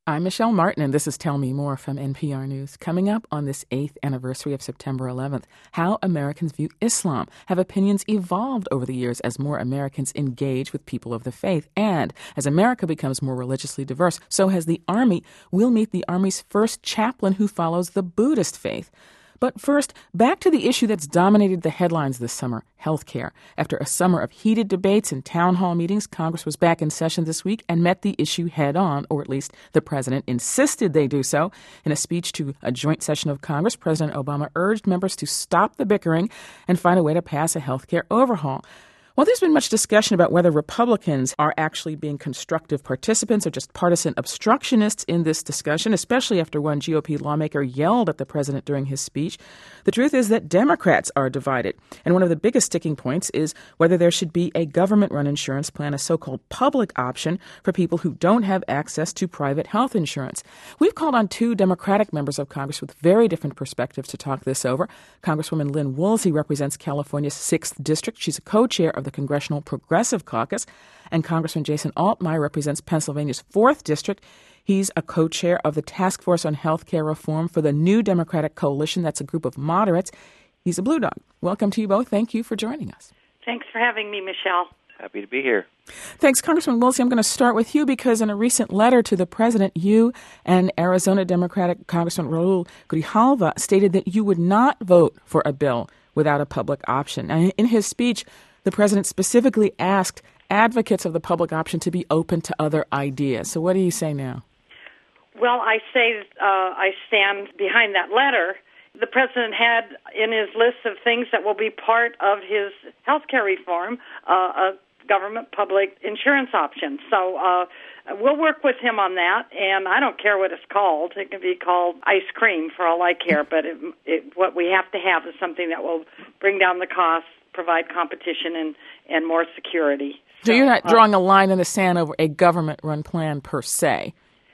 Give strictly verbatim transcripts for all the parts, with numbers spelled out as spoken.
I'm Michelle Martin, and this is Tell Me More from N P R News. Coming up on this eighth anniversary of September eleventh, how Americans view Islam. Have opinions evolved over the years as more Americans engage with people of the faith? And as America becomes more religiously diverse, so has the Army. We'll meet the Army's first chaplain who follows the Buddhist faith. But first, back to the issue that's dominated the headlines this summer, health care. After a summer of heated debates and town hall meetings, Congress was back in session this week and met the issue head on, or at least the president insisted they do so. In a speech to a joint session of Congress, President Obama urged members to stop the bickering and find a way to pass a health care overhaul. Well, there's been much discussion about whether Republicans are actually being constructive participants or just partisan obstructionists in this discussion, especially after one G O P lawmaker yelled at the president during his speech. The truth is that Democrats are divided. And one of the biggest sticking points is whether there should be a government-run insurance plan, a so-called public option for people who don't have access to private health insurance. We've called on two Democratic members of Congress with very different perspectives to talk this over. Congresswoman Lynn Woolsey represents California's sixth District. She's a co-chair of the Congressional Progressive Caucus, and Congressman Jason Altmaier represents Pennsylvania's fourth District. He's a co-chair of the Task Force on Health Care Reform for the New Democratic Coalition. That's a group of moderates. He's a Blue Dog. Welcome to you both. Thank you for joining us. Thanks for having me, Michelle. Happy to be here. Thanks, Congressman Woolsey. I'm going to start with you because in a recent letter to the president, you and Arizona Democratic Congressman Raul Grijalva stated that you would not vote for a bill without a public option. Now, in his speech, the president specifically asked advocates of the public option to be open to other ideas. So what do you say now? Well, I say uh, I stand behind that letter. The president had in his list of things that will be part of his health care reform uh, a government public insurance option. So uh, we'll work with him on that, and I don't care what it's called. It can be called ice cream for all I care, but it, it, what we have to have is something that will bring down the costs, provide competition and, and more security. So, so you're not drawing uh, a line in the sand over a government-run plan per se?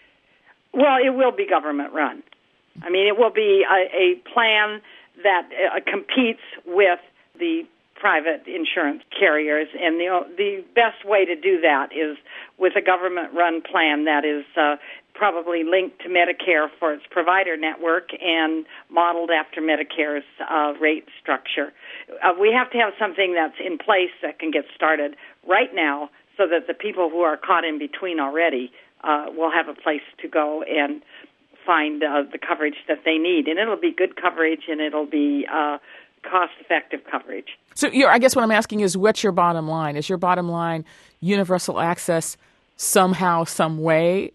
Well, it will be government-run. I mean, it will be a, a plan that uh, competes with the private insurance carriers, and the the best way to do that is with a government-run plan that is uh, probably linked to Medicare for its provider network and modeled after Medicare's uh, rate structure. Uh, we have to have something that's in place that can get started right now so that the people who are caught in between already uh, will have a place to go and find uh, the coverage that they need. And it'll be good coverage, and it'll be uh, cost-effective coverage. So you're, I guess what I'm asking is, what's your bottom line? Is your bottom line universal access somehow, some way,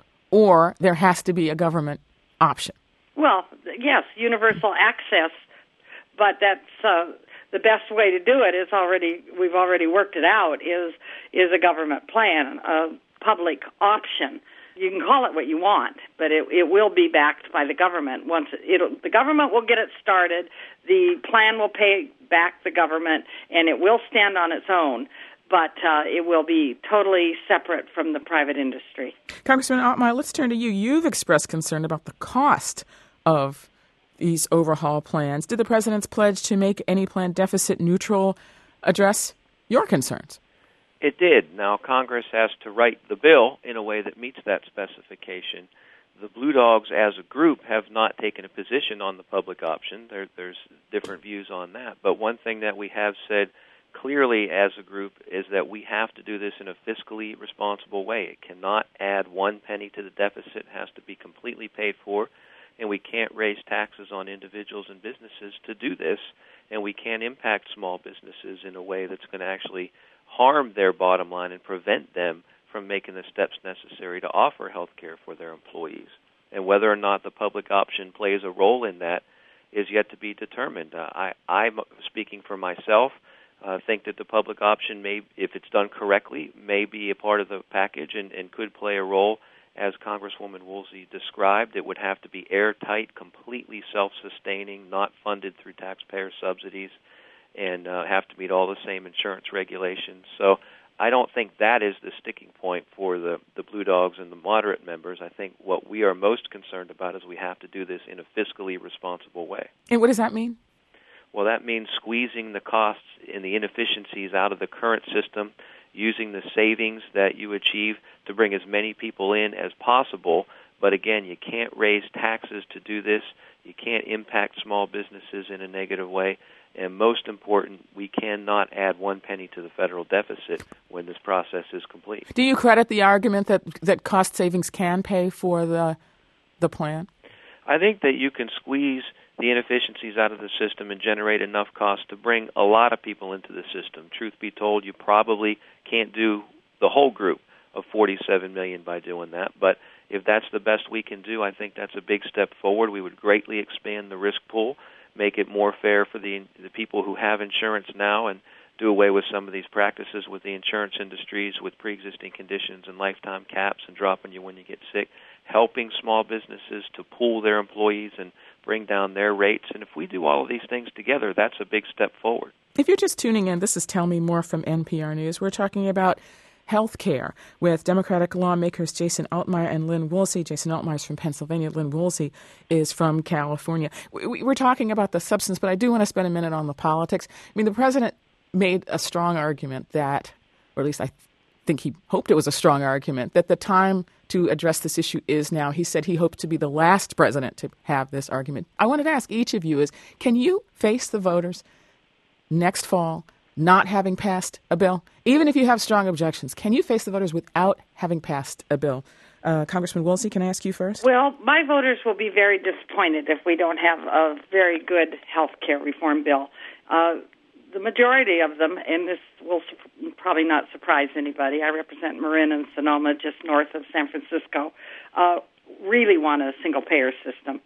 or there has to be a government option? Well, yes, universal access, but that's uh, the best way to do it is already, we've already worked it out, is is a government plan, a public option. You can call it what you want, but it, it will be backed by the government. Once it, it'll, the government will get it started, the plan will pay back the government, and it will stand on its own, but uh, it will be totally separate from the private industry. Congressman Altmaier, let's turn to you. You've expressed concern about the cost of these overhaul plans. Did the president's pledge to make any plan deficit neutral address your concerns? It did. Now, Congress has to write the bill in a way that meets that specification. The Blue Dogs, as a group, have not taken a position on the public option. There, there's different views on that. But one thing that we have said clearly as a group is that we have to do this in a fiscally responsible way. It cannot add one penny to the deficit. It has to be completely paid for. And we can't raise taxes on individuals and businesses to do this. And we can't impact small businesses in a way that's going to actually harm their bottom line and prevent them from making the steps necessary to offer health care for their employees. And whether or not the public option plays a role in that is yet to be determined. Uh, I, I'm speaking for myself. I uh, think that the public option, may, if it's done correctly, may be a part of the package and, and could play a role. As Congresswoman Woolsey described, it would have to be airtight, completely self-sustaining, not funded through taxpayer subsidies, and uh, have to meet all the same insurance regulations. So I don't think that is the sticking point for the, the Blue Dogs and the moderate members. I think what we are most concerned about is we have to do this in a fiscally responsible way. And what does that mean? Well, that means squeezing the costs and the inefficiencies out of the current system using the savings that you achieve to bring as many people in as possible. But again, you can't raise taxes to do this. You can't impact small businesses in a negative way. And most important, we cannot add one penny to the federal deficit when this process is complete. Do you credit the argument that, that cost savings can pay for the the plan? I think that you can squeeze the inefficiencies out of the system and generate enough cost to bring a lot of people into the system. Truth be told, you probably can't do the whole group of forty-seven million by doing that. But if that's the best we can do, I think that's a big step forward. We would greatly expand the risk pool, make it more fair for the the people who have insurance now, and do away with some of these practices with the insurance industries with pre-existing conditions and lifetime caps and dropping you when you get sick, helping small businesses to pool their employees and bring down their rates. And if we do all of these things together, that's a big step forward. If you're just tuning in, this is Tell Me More from N P R News. We're talking about health care with Democratic lawmakers Jason Altmaier and Lynn Woolsey. Jason Altmaier is from Pennsylvania. Lynn Woolsey is from California. We, we're talking about the substance, but I do want to spend a minute on the politics. I mean, the president made a strong argument that, or at least I think he hoped it was a strong argument, that the time to address this issue is now. He said he hoped to be the last president to have this argument. I wanted to ask each of you is, can you face the voters next fall not having passed a bill? Even if you have strong objections, can you face the voters without having passed a bill? Uh, Congressman Woolsey, can I ask you first? Well, my voters will be very disappointed if we don't have a very good health care reform bill. Uh, the majority of them, and this will su- probably not surprise anybody, I represent Marin and Sonoma, just north of San Francisco, uh, really want a single-payer system.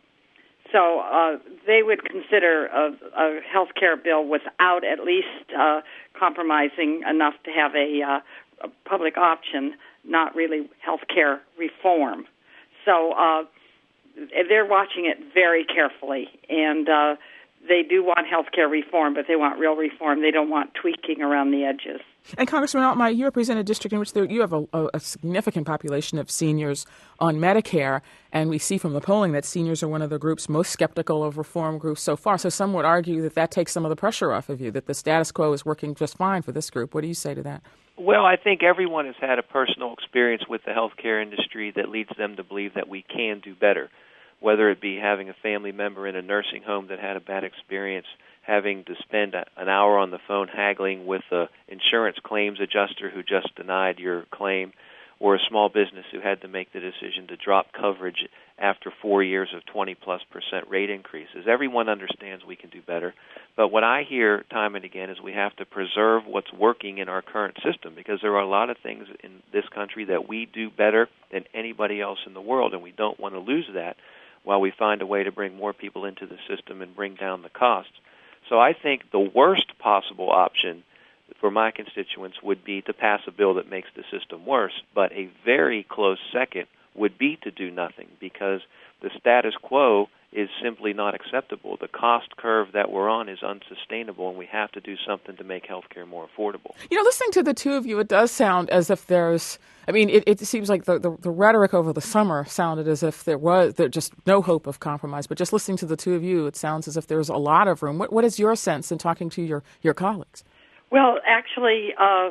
So uh, they would consider a, a health care bill without at least uh, compromising enough to have a, uh, a public option, not really health care reform. So uh, they're watching it very carefully, and uh, they do want health care reform, but they want real reform. They don't want tweaking around the edges. And Congressman Altmaier, you represent a district in which there, you have a, a significant population of seniors on Medicare, and we see from the polling that seniors are one of the groups most skeptical of reform groups so far. So some would argue that that takes some of the pressure off of you, that the status quo is working just fine for this group. What do you say to that? Well, I think everyone has had a personal experience with the healthcare industry that leads them to believe that we can do better, whether it be having a family member in a nursing home that had a bad experience, having to spend a, an hour on the phone haggling with an insurance claims adjuster who just denied your claim, or a small business who had to make the decision to drop coverage after four years of twenty plus percent rate increases. Everyone understands we can do better. But what I hear time and again is we have to preserve what's working in our current system, because there are a lot of things in this country that we do better than anybody else in the world, and we don't want to lose that while we find a way to bring more people into the system and bring down the costs. So I think the worst possible option for my constituents would be to pass a bill that makes the system worse, but a very close second would be to do nothing, because the status quo is simply not acceptable. The cost curve that we're on is unsustainable, and we have to do something to make healthcare more affordable. You know, listening to the two of you, it does sound as if there's, I mean, it, it seems like the, the, the rhetoric over the summer sounded as if there was there just no hope of compromise. But just listening to the two of you, it sounds as if there's a lot of room. What, what is your sense in talking to your, your colleagues? Well, actually, uh,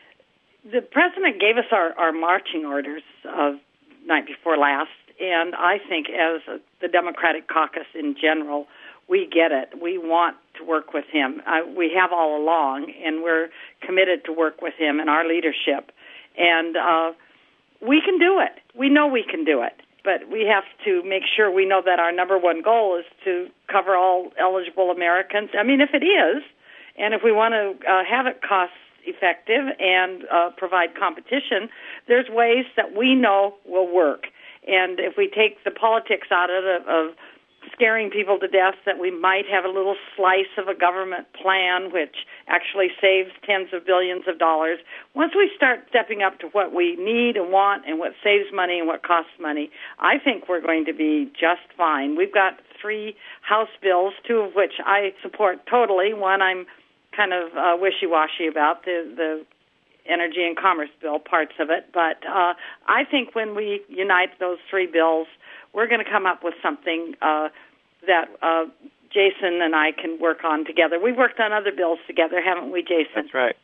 the president gave us our, our marching orders uh, night before last, and I think as a, the Democratic caucus in general, we get it. We want to work with him. Uh, we have all along, and we're committed to work with him and our leadership. And uh, we can do it. We know we can do it. But we have to make sure we know that our number one goal is to cover all eligible Americans. I mean, if it is, and if we want to uh, have it cost effective and uh, provide competition, there's ways that we know will work. And if we take the politics out of, it, of scaring people to death, that we might have a little slice of a government plan which actually saves tens of billions of dollars. Once we start stepping up to what we need and want and what saves money and what costs money, I think we're going to be just fine. We've got three House bills, two of which I support totally. One I'm kind of uh, wishy-washy about, the, the Energy and Commerce Bill, parts of it. But uh, I think when we unite those three bills, we're going to come up with something uh, that uh, Jason and I can work on together. We've worked on other bills together, haven't we, Jason? That's right.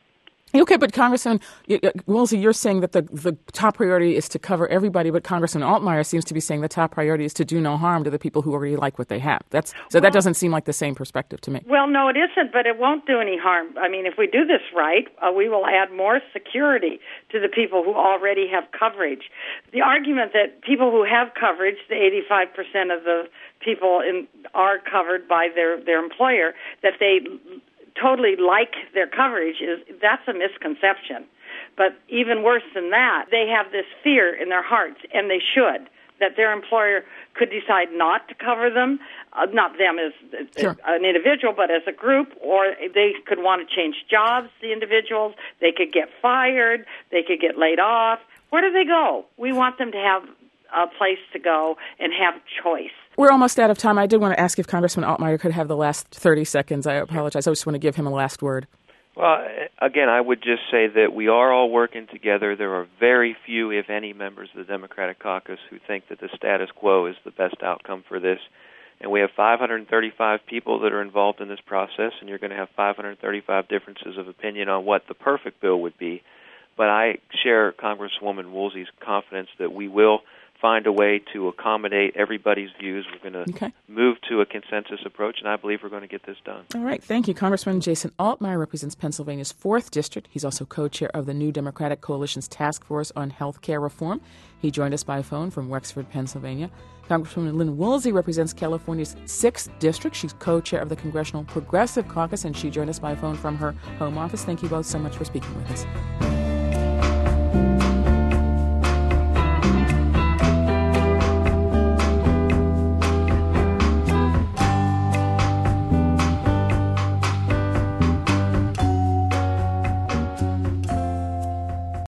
Okay, but Congressman Woolsey, you're saying that the, the top priority is to cover everybody, but Congressman Altmaier seems to be saying the top priority is to do no harm to the people who already like what they have. That's so well, that doesn't seem like the same perspective to me. Well, no, it isn't, but it won't do any harm. I mean, if we do this right, uh, we will add more security to the people who already have coverage. The argument that people who have coverage, the eighty-five percent of the people in, are covered by their, their employer, that they totally like their coverage, is that's a misconception. But even worse than that, they have this fear in their hearts, and they should, that their employer could decide not to cover them, uh, not them as, sure. as an individual, but as a group, or they could want to change jobs, the individuals. They could get fired. They could get laid off. Where do they go? We want them to have a place to go and have choice. We're almost out of time. I did want to ask if Congressman Altmaier could have the last thirty seconds. I apologize. I just want to give him a last word. Well, again, I would just say that we are all working together. There are very few, if any, members of the Democratic caucus who think that the status quo is the best outcome for this. And we have five hundred thirty-five people that are involved in this process, and you're going to have five hundred thirty-five differences of opinion on what the perfect bill would be. But I share Congresswoman Woolsey's confidence that we will find a way to accommodate everybody's views. We're going to okay. move to a consensus approach, and I believe we're going to get this done. All right. Thank you. Congressman Jason Altmaier represents Pennsylvania's fourth District. He's also co-chair of the New Democratic Coalition's Task Force on Health Care Reform. He joined us by phone from Wexford, Pennsylvania. Congresswoman Lynn Woolsey represents California's sixth District. She's co-chair of the Congressional Progressive Caucus, and she joined us by phone from her home office. Thank you both so much for speaking with us.